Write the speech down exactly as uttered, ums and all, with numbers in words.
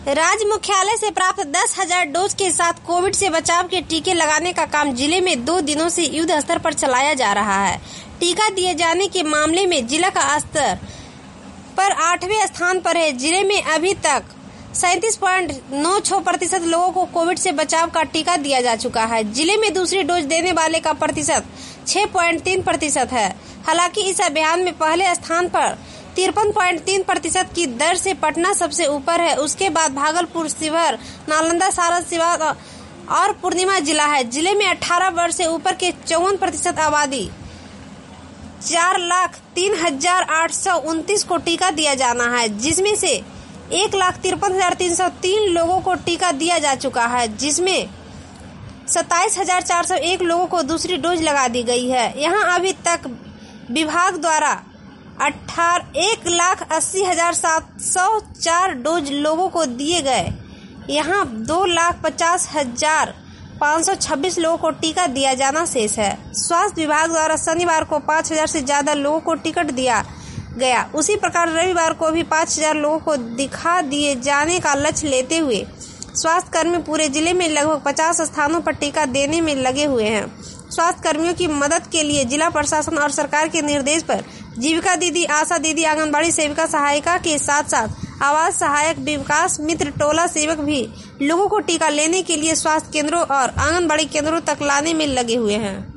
राज्य मुख्यालय से प्राप्त दस हजार डोज के साथ कोविड से बचाव के टीके लगाने का काम जिले में दो दिनों से युद्ध स्तर पर चलाया जा रहा है। टीका दिए जाने के मामले में जिला का स्तर पर आठवें स्थान पर है। जिले में अभी तक सैंतीस पॉइंट नौ छह प्रतिशत लोगों को कोविड से बचाव का टीका दिया जा चुका है। जिले में दूसरी डोज देने वाले का प्रतिशत छह पॉइंट तीन प्रतिशत है। हालांकि इस अभियान में पहले स्थान पर तिरपन पॉइंट तीन प्रतिशत की दर से पटना सबसे ऊपर है। उसके बाद भागलपुर, शिवहर, नालंदा, सारण, सिवान और पूर्णिया जिला है। जिले में अठारह वर्ष से ऊपर के चौवन प्रतिशत आबादी चार लाख तीन हजार आठ सौ उनतीस को टीका दिया जाना है, जिसमें से एक लाख तिरपन हजार तीन सौ तीन लोगों को टीका दिया जा चुका है, जिसमें सत्ताईस हजार चार सौ एक लोगों को दूसरी डोज लगा दी गई है। यहाँ अभी तक विभाग द्वारा अठारह एक लाख अस्सी हजार सात सौ चार डोज लोगों को दिए गए। यहाँ दो लाख पचास हजार पाँच सौ छब्बीस लोगों को टीका दिया जाना शेष है। स्वास्थ्य विभाग द्वारा शनिवार को पाँच हजार से ज्यादा लोगों को टिकट दिया गया। उसी प्रकार रविवार को भी पाँच हजार लोगों को दिखा दिए जाने का लक्ष्य लेते हुए स्वास्थ्य कर्मी पूरे जिले में लगभग पचास स्थानों पर टीका देने में लगे हुए हैं। स्वास्थ्य कर्मियों की मदद के लिए जिला प्रशासन और सरकार के निर्देश पर जीविका दीदी, आशा दीदी, आंगनबाड़ी सेविका, सहायिका के साथ साथ आवास सहायक, विकास मित्र, टोला सेवक भी लोगों को टीका लेने के लिए स्वास्थ्य केंद्रों और आंगनबाड़ी केंद्रों तक लाने में लगे हुए हैं।